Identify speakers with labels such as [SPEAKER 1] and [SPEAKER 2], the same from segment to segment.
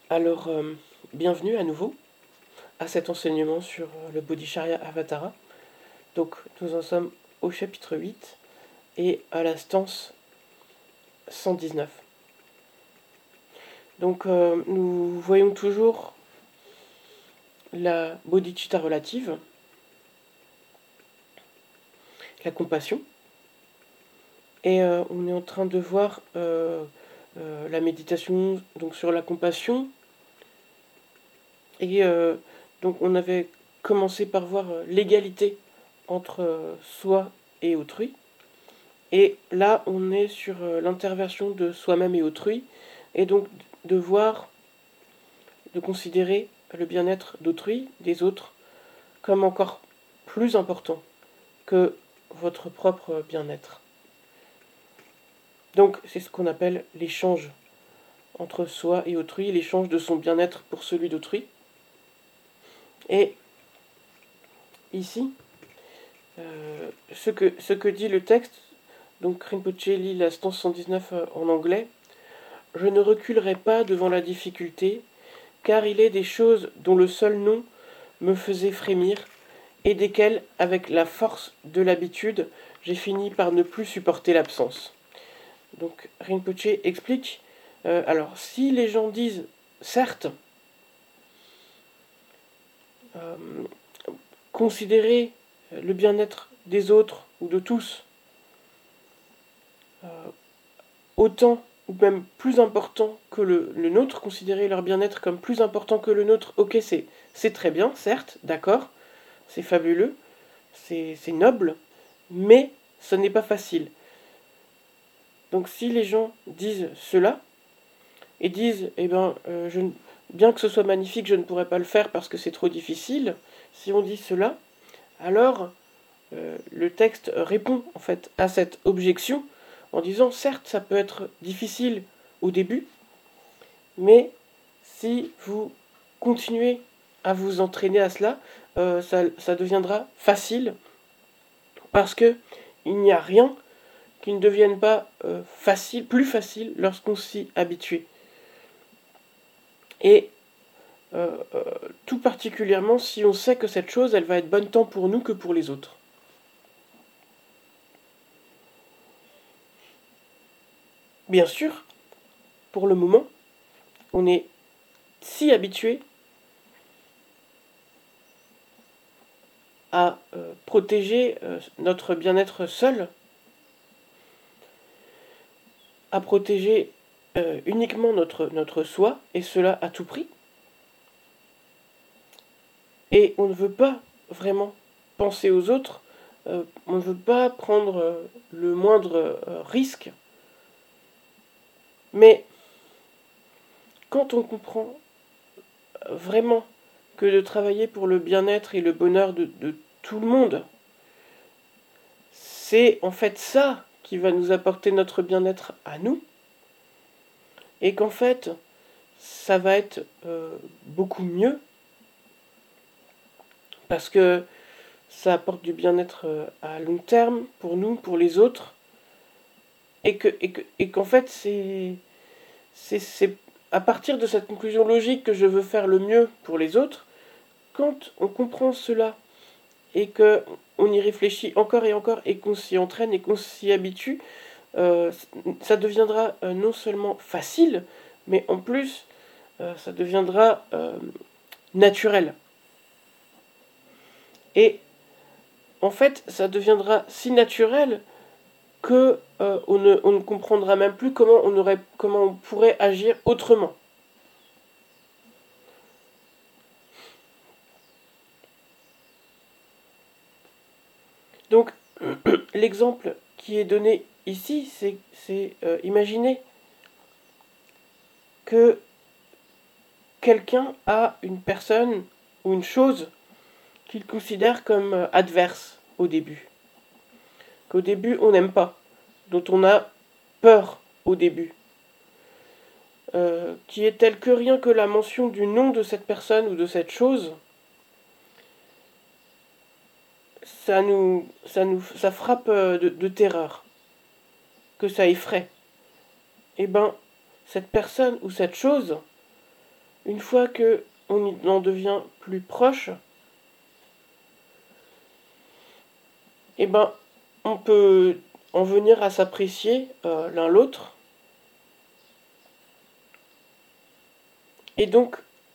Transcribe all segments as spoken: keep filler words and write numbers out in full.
[SPEAKER 1] Alors, euh, bienvenue à nouveau à cet enseignement sur euh, le Bodhicharya Avatara. Donc, nous en sommes au chapitre huit et à la stance cent dix-neuf. Donc, euh, nous voyons toujours la bodhicitta relative, la compassion, et euh, on est en train de voir euh, euh, la méditation donc, sur la compassion. Et euh, donc, on avait commencé par voir euh, l'égalité entre euh, soi et autrui. Et là, on est sur euh, l'interversion de soi-même et autrui, et donc de voir, de considérer le bien-être d'autrui, des autres, comme encore plus important que votre propre bien-être. Donc, c'est ce qu'on appelle l'échange entre soi et autrui, l'échange de son bien-être pour celui d'autrui. Et ici, euh, ce, que, ce que dit le texte, donc Rinpoche lit la stance cent dix-neuf en anglais, « Je ne reculerai pas devant la difficulté, car il est des choses dont le seul nom me faisait frémir, et desquelles, avec la force de l'habitude, j'ai fini par ne plus supporter l'absence. » Donc Rinpoche explique, euh, alors si les gens disent, certes, euh, considérer le bien-être des autres ou de tous euh, autant ou même plus important que le, le nôtre, considérer leur bien-être comme plus important que le nôtre, ok, c'est, c'est très bien, certes, d'accord, c'est fabuleux, c'est, c'est noble, mais ce n'est pas facile. Donc si les gens disent cela, et disent, eh ben, euh, je, bien que ce soit magnifique, je ne pourrais pas le faire parce que c'est trop difficile, si on dit cela, alors euh, le texte répond en fait à cette objection en disant, certes, ça peut être difficile au début, mais si vous continuez à vous entraîner à cela, euh, ça, ça deviendra facile, parce que il n'y a rien qui ne devienne pas euh, facile, plus facile lorsqu'on s'y habitue. Et euh, euh, tout particulièrement si on sait que cette chose, elle va être bonne tant pour nous que pour les autres. Bien sûr, pour le moment, on est si habitué à euh, protéger euh, notre bien-être seul, à protéger euh, uniquement notre, notre soi, et cela à tout prix. Et on ne veut pas vraiment penser aux autres, euh, on ne veut pas prendre euh, le moindre euh, risque. Mais quand on comprend vraiment que de travailler pour le bien-être et le bonheur de, de tout le monde, c'est en fait ça qui va nous apporter notre bien-être à nous, et qu'en fait, ça va être euh, beaucoup mieux, parce que ça apporte du bien-être euh, à long terme pour nous, pour les autres, et que et que et qu'en fait c'est c'est c'est à partir de cette conclusion logique que je veux faire le mieux pour les autres. Quand on comprend cela et que on y réfléchit encore et encore et qu'on s'y entraîne et qu'on s'y habitue, euh, ça deviendra euh, non seulement facile, mais en plus euh, ça deviendra euh, naturel. Et en fait, ça deviendra si naturel que euh, on, ne, on ne comprendra même plus comment on, aurait, comment on pourrait agir autrement. Donc, l'exemple qui est donné ici, c'est, c'est euh, imaginer que quelqu'un a une personne ou une chose qu'il considère comme euh, adverse au début. Qu'au début, on n'aime pas, dont on a peur au début. Euh, qui est telle que rien que la mention du nom de cette personne ou de cette chose, ça nous, ça nous, ça frappe de, de terreur, que ça effraie. Eh ben, cette personne ou cette chose, une fois que on en devient plus proche, eh ben, on peut en venir à s'apprécier euh, l'un l'autre. Et donc,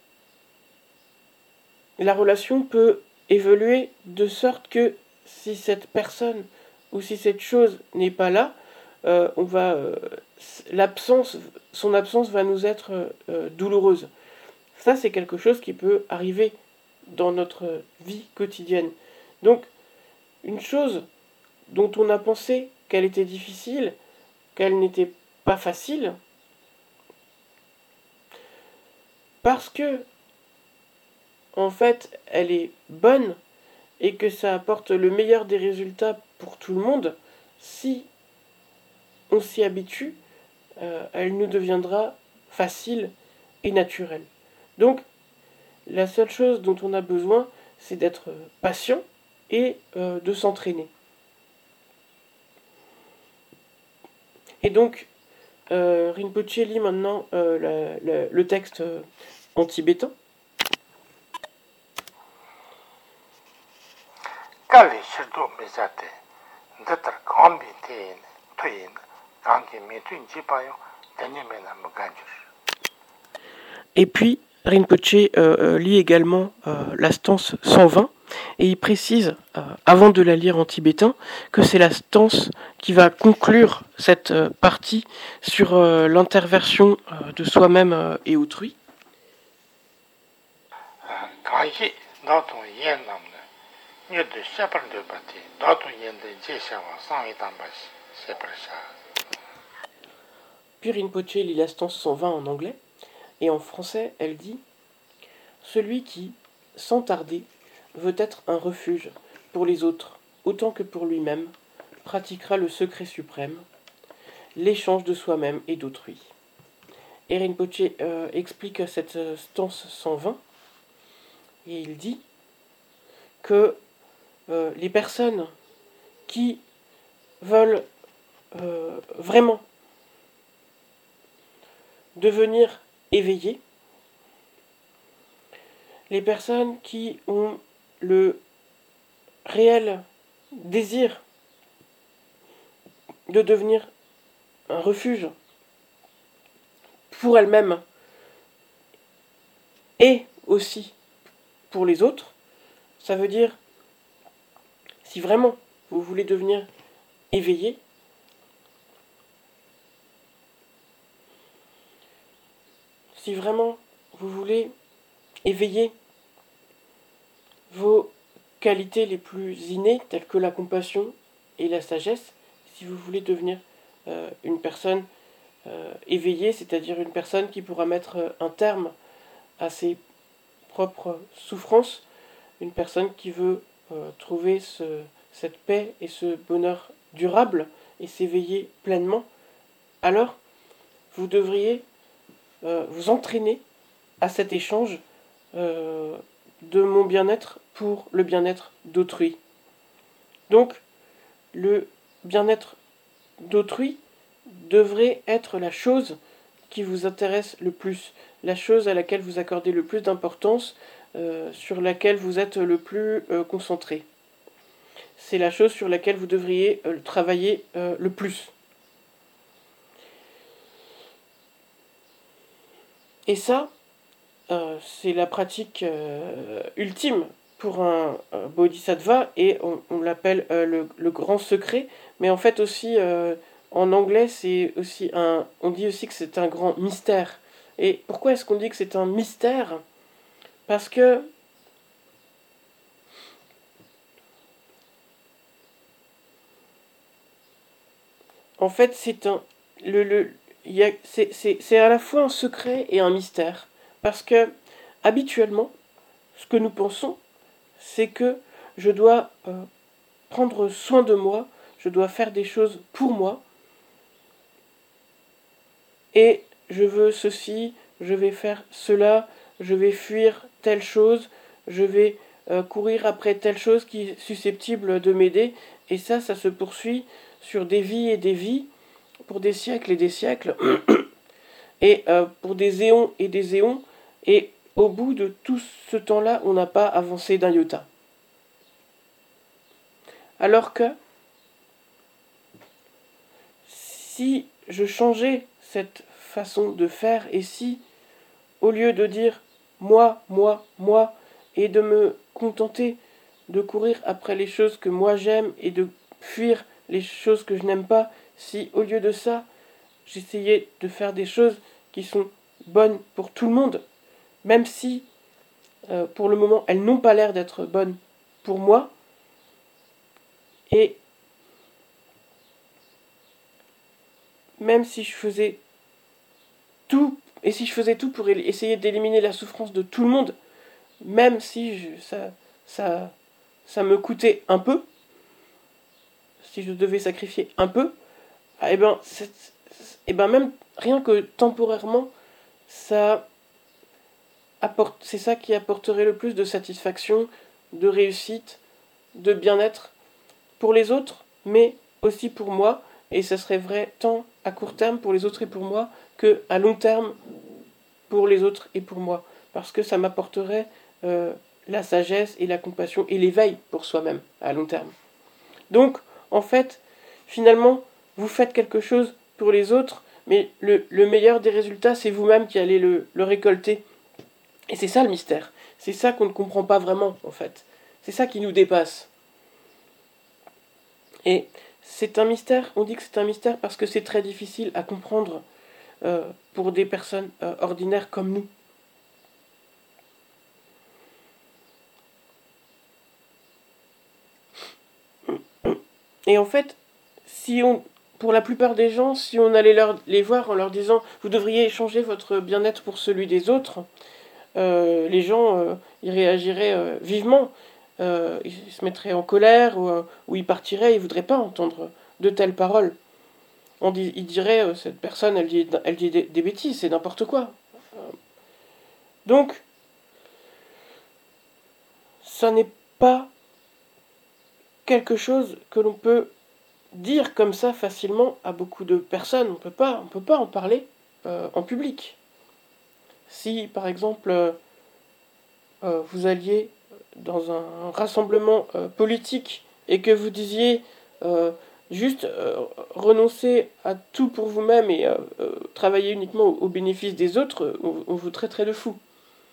[SPEAKER 1] la relation peut évoluer de sorte que si cette personne ou si cette chose n'est pas là, euh, on va, euh, l'absence, son absence va nous être euh, douloureuse. Ça, c'est quelque chose qui peut arriver dans notre vie quotidienne. Donc, une chose dont on a pensé qu'elle était difficile, qu'elle n'était pas facile, parce que, en fait, elle est bonne et que ça apporte le meilleur des résultats pour tout le monde, si on s'y habitue, euh, elle nous deviendra facile et naturelle. Donc, la seule chose dont on a besoin, c'est d'être patient et euh, de s'entraîner. Et donc, euh, Rinpoche lit maintenant euh, la, la, le texte euh, en tibétain.
[SPEAKER 2] Kali shirdo mizate, datar kambi teyin, toyin, rangi metun jipayo, tenyemena muganjur.
[SPEAKER 1] Et puis, Rinpoche euh, euh, lit également euh, la stance cent vingt, et il précise, euh, avant de la lire en tibétain, que c'est la stance qui va conclure cette euh, partie sur euh, l'interversion euh, de soi-même euh, et autrui.
[SPEAKER 2] Kanji, daton yen namne, nyodo shepar de bati, daton yen de jeshawa sangi tambashi, seprasha.
[SPEAKER 1] Puis Rinpoche lit la stance cent vingt en anglais, et en français, elle dit « Celui qui, sans tarder, veut être un refuge pour les autres, autant que pour lui-même, pratiquera le secret suprême, l'échange de soi-même et d'autrui. » Et Rinpoche euh, explique cette stance cent vingt, et il dit que euh, les personnes qui veulent euh, vraiment devenir éveillées, les personnes qui ont le réel désir de devenir un refuge pour elles-mêmes et aussi pour les autres, ça veut dire, si vraiment vous voulez devenir éveillé, si vraiment vous voulez éveiller vos qualités les plus innées, telles que la compassion et la sagesse, si vous voulez devenir euh, une personne euh, éveillée, c'est-à-dire une personne qui pourra mettre un terme à ses propres souffrances, une personne qui veut euh, trouver ce, cette paix et ce bonheur durable et s'éveiller pleinement, alors vous devriez euh, vous entraîner à cet échange euh, de mon bien-être pour le bien-être d'autrui. Donc, le bien-être d'autrui devrait être la chose qui vous intéresse le plus, la chose à laquelle vous accordez le plus d'importance, euh, sur laquelle vous êtes le plus euh, concentré. C'est la chose sur laquelle vous devriez euh, travailler euh, le plus. Et ça, euh, c'est la pratique euh, ultime pour un euh, bodhisattva, et on, on l'appelle euh, le, le grand secret, mais en fait aussi, euh, en anglais, c'est aussi un, on dit aussi que c'est un grand mystère. Et pourquoi est-ce qu'on dit que c'est un mystère ? Parce que en fait, c'est un, le, le, y a, c'est, c'est, c'est à la fois un secret et un mystère. Parce que, habituellement, ce que nous pensons, c'est que je dois euh, prendre soin de moi, je dois faire des choses pour moi, et je veux ceci, je vais faire cela, je vais fuir telle chose, je vais euh, courir après telle chose qui est susceptible de m'aider, et ça, ça se poursuit sur des vies et des vies, pour des siècles et des siècles, et euh, pour des éons et des éons, Et au bout de tout ce temps-là, on n'a pas avancé d'un iota. Alors que si je changeais cette façon de faire, et si, au lieu de dire moi, moi, moi, et de me contenter de courir après les choses que moi j'aime et de fuir les choses que je n'aime pas, si au lieu de ça, j'essayais de faire des choses qui sont bonnes pour tout le monde, même si euh, pour le moment elles n'ont pas l'air d'être bonnes pour moi, et même si je faisais tout, et si je faisais tout pour essayer d'éliminer la souffrance de tout le monde, même si je, ça, ça, ça me coûtait un peu, si je devais sacrifier un peu, et ben, et ben même rien que temporairement, ça apporte, c'est ça qui apporterait le plus de satisfaction, de réussite, de bien-être pour les autres, mais aussi pour moi, et ça serait vrai tant à court terme pour les autres et pour moi, que à long terme pour les autres et pour moi, parce que ça m'apporterait euh, la sagesse et la compassion et l'éveil pour soi-même à long terme. Donc, en fait, finalement, vous faites quelque chose pour les autres, mais le, le meilleur des résultats, c'est vous-même qui allez le, le récolter. Et c'est ça le mystère. C'est ça qu'on ne comprend pas vraiment, en fait. C'est ça qui nous dépasse. Et c'est un mystère, on dit que c'est un mystère parce que c'est très difficile à comprendre euh, pour des personnes euh, ordinaires comme nous. Et en fait, si on, pour la plupart des gens, si on allait leur, les voir en leur disant « vous devriez échanger votre bien-être pour celui des autres », euh, les gens euh, ils réagiraient euh, vivement, euh, ils se mettraient en colère ou, euh, ou ils partiraient, ils ne voudraient pas entendre de telles paroles. On dit, ils diraient euh, cette personne elle dit, elle dit des, des bêtises, c'est n'importe quoi. Euh, donc, ça n'est pas quelque chose que l'on peut dire comme ça facilement à beaucoup de personnes. On peut pas, on peut pas en parler euh, en public. Si par exemple euh, euh, vous alliez dans un rassemblement euh, politique et que vous disiez euh, juste euh, renoncer à tout pour vous-même et euh, euh, travailler uniquement au, au bénéfice des autres, on, on vous traiterait de fou.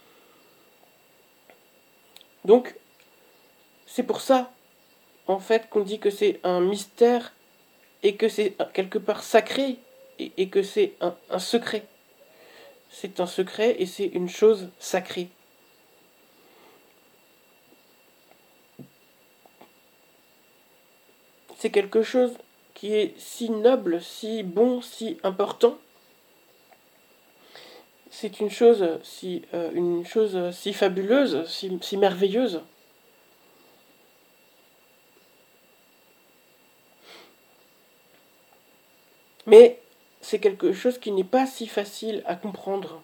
[SPEAKER 1] Donc c'est pour ça en fait qu'on dit que c'est un mystère et que c'est quelque part sacré et, et que c'est un, un secret. C'est un secret et c'est une chose sacrée. C'est quelque chose qui est si noble, si bon, si important. C'est une chose si, euh, une chose si fabuleuse, si, si merveilleuse. Mais c'est quelque chose qui n'est pas si facile à comprendre.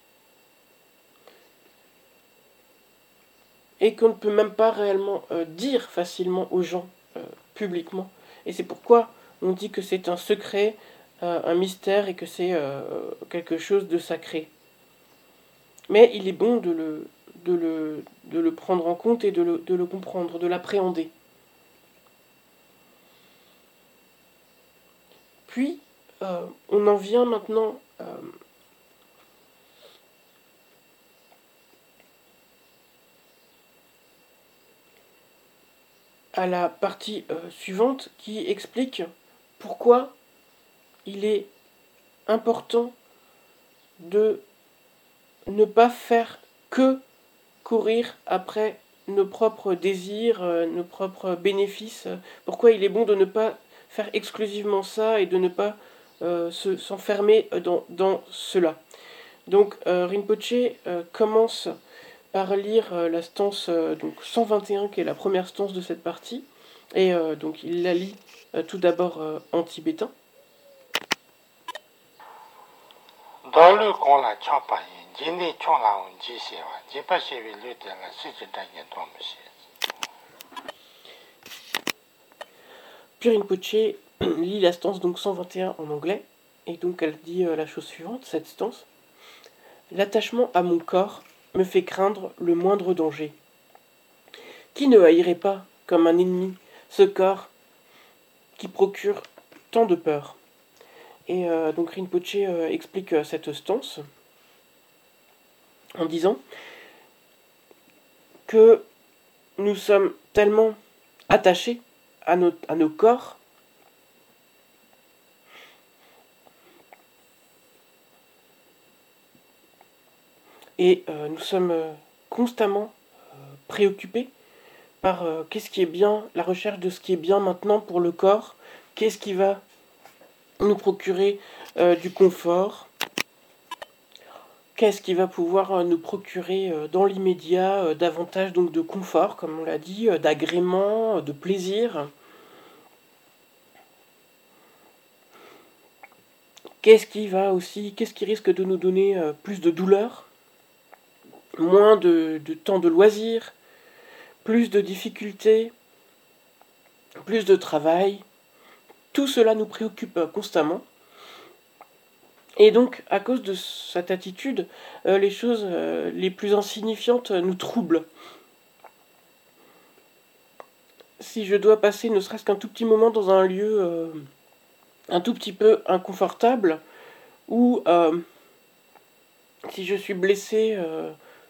[SPEAKER 1] Et qu'on ne peut même pas réellement euh, dire facilement aux gens, euh, publiquement. Et c'est pourquoi on dit que c'est un secret, euh, un mystère, et que c'est euh, quelque chose de sacré. Mais il est bon de le, de le, de le prendre en compte et de le, de le comprendre, de l'appréhender. Puis, euh, on en vient maintenant euh, à la partie euh, suivante qui explique pourquoi il est important de ne pas faire que courir après nos propres désirs, euh, nos propres bénéfices. Pourquoi il est bon de ne pas faire exclusivement ça et de ne pas euh, se, s'enfermer dans, dans cela. Donc euh, Rinpoche euh, commence par lire euh, la stance euh, donc cent vingt et un, qui est la première stance de cette partie, et euh, donc il la lit euh, tout d'abord euh, en tibétain.
[SPEAKER 2] Dans le con la chapa yin, jini chong la on ji xie wa, ji pa xie wi lu de la si zhi dan yin duan mu xie.
[SPEAKER 1] Puis Rinpoche lit la stance donc cent vingt et un en anglais, et donc elle dit euh, la chose suivante, cette stance. L'attachement à mon corps me fait craindre le moindre danger. Qui ne haïrait pas, comme un ennemi, ce corps qui procure tant de peur? Et euh, donc Rinpoche euh, explique euh, cette stance en disant que nous sommes tellement attachés à nos, à nos corps et euh, nous sommes euh, constamment euh, préoccupés par euh, qu'est-ce qui est bien, la recherche de ce qui est bien maintenant pour le corps, qu'est-ce qui va nous procurer euh, du confort, qu'est-ce qui va pouvoir euh, nous procurer euh, dans l'immédiat euh, davantage donc de confort, comme on l'a dit, euh, d'agrément, euh, de plaisir. Qu'est-ce qui va aussi, qu'est-ce qui risque de nous donner euh, plus de douleur, moins de, de temps de loisirs, plus de difficultés, plus de travail. Tout cela nous préoccupe euh, constamment. Et donc, à cause de cette attitude, euh, les choses euh, les plus insignifiantes euh, nous troublent. Si je dois passer ne serait-ce qu'un tout petit moment dans un lieu euh, un tout petit peu inconfortable, ou euh, si je suis blessé, euh,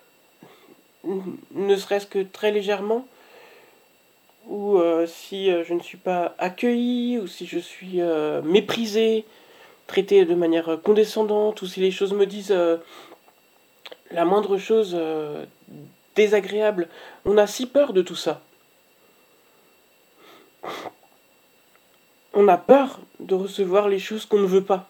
[SPEAKER 1] ne serait-ce que très légèrement, ou euh, si euh, je ne suis pas accueilli, ou si je suis euh, méprisé, traité de manière condescendante, ou si les choses me disent euh, la moindre chose euh, désagréable, on a si peur de tout ça. On a peur de recevoir les choses qu'on ne veut pas.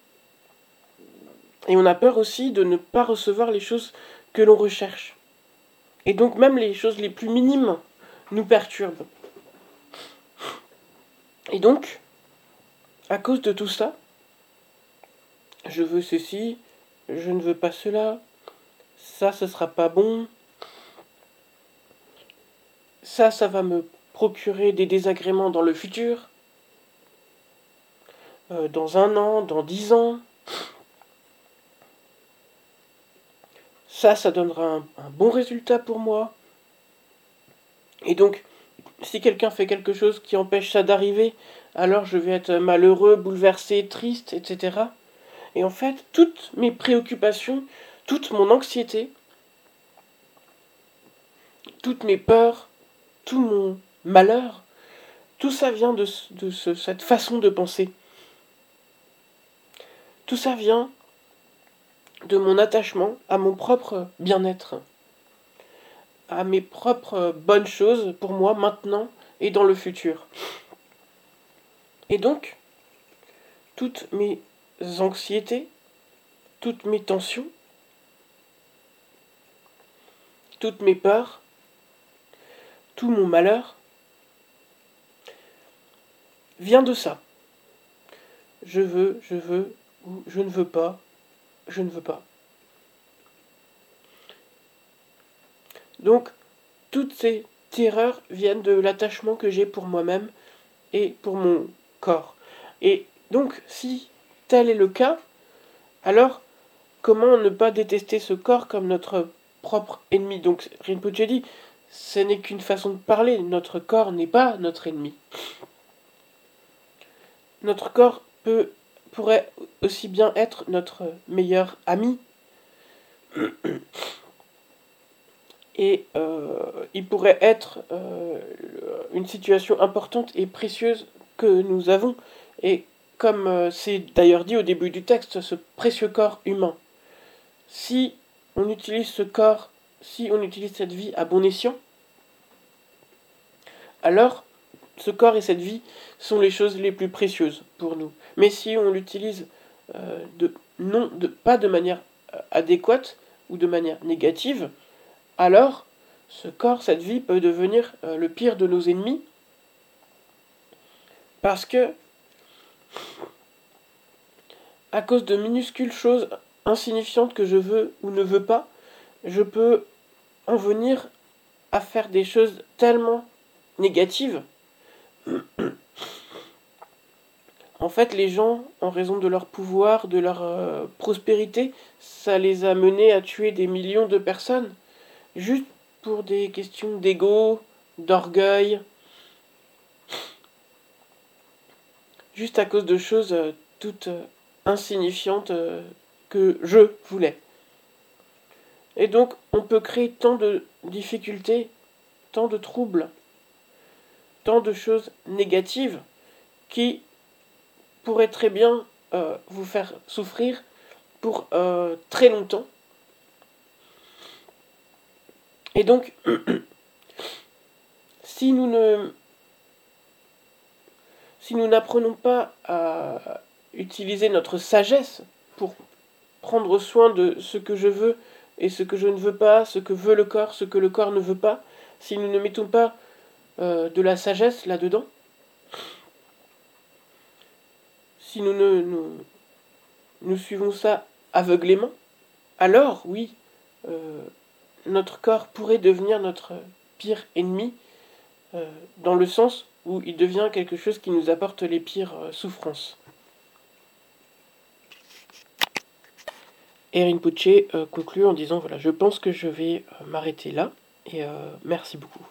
[SPEAKER 1] Et on a peur aussi de ne pas recevoir les choses que l'on recherche. Et donc même les choses les plus minimes nous perturbent. Et donc, à cause de tout ça, je veux ceci, je ne veux pas cela, ça, ce sera pas bon, ça, ça va me procurer des désagréments dans le futur, euh, dans un an, dans dix ans. Ça, ça donnera un, un bon résultat pour moi. Et donc, si quelqu'un fait quelque chose qui empêche ça d'arriver, alors je vais être malheureux, bouleversé, triste, et cetera. Et en fait, toutes mes préoccupations, toute mon anxiété, toutes mes peurs, tout mon malheur, tout ça vient de, de ce, cette façon de penser. Tout ça vient de mon attachement à mon propre bien-être, à mes propres bonnes choses pour moi maintenant et dans le futur. Et donc, toutes mes anxiétés, toutes mes tensions, toutes mes peurs, tout mon malheur vient de ça. Je veux, je veux, ou je ne veux pas, je ne veux pas. Donc, toutes ces terreurs viennent de l'attachement que j'ai pour moi-même et pour mon corps. Et donc, si tel est le cas, alors comment ne pas détester ce corps comme notre propre ennemi? Donc, Rinpoche dit, ce n'est qu'une façon de parler, notre corps n'est pas notre ennemi. Notre corps peut, pourrait aussi bien être notre meilleur ami. Et euh, il pourrait être euh, une situation importante et précieuse que nous avons. Et comme euh, c'est d'ailleurs dit au début du texte, ce précieux corps humain. Si on utilise ce corps, si on utilise cette vie à bon escient, alors ce corps et cette vie sont les choses les plus précieuses pour nous. Mais si on l'utilise euh, de, non, de, pas de manière adéquate ou de manière négative, alors ce corps, cette vie peut devenir euh, le pire de nos ennemis, parce que à cause de minuscules choses insignifiantes que je veux ou ne veux pas, je peux en venir à faire des choses tellement négatives, en fait, les gens, en raison de leur pouvoir, de leur euh, prospérité, ça les a menés à tuer des millions de personnes, juste pour des questions d'ego, d'orgueil, juste à cause de choses euh, toutes euh, insignifiantes euh, que je voulais. Et donc, on peut créer tant de difficultés, tant de troubles, tant de choses négatives qui pourraient très bien euh, vous faire souffrir pour euh, très longtemps. Et donc, si nous ne, si nous n'apprenons pas à utiliser notre sagesse pour prendre soin de ce que je veux et ce que je ne veux pas, ce que veut le corps, ce que le corps ne veut pas, si nous ne mettons pas euh, de la sagesse là-dedans, si nous ne nous, nous suivons ça aveuglément, alors oui, euh, notre corps pourrait devenir notre pire ennemi, euh, dans le sens où il devient quelque chose qui nous apporte les pires euh, souffrances. Et Rinpoche euh, conclut en disant, voilà, je pense que je vais euh, m'arrêter là, et euh, merci beaucoup.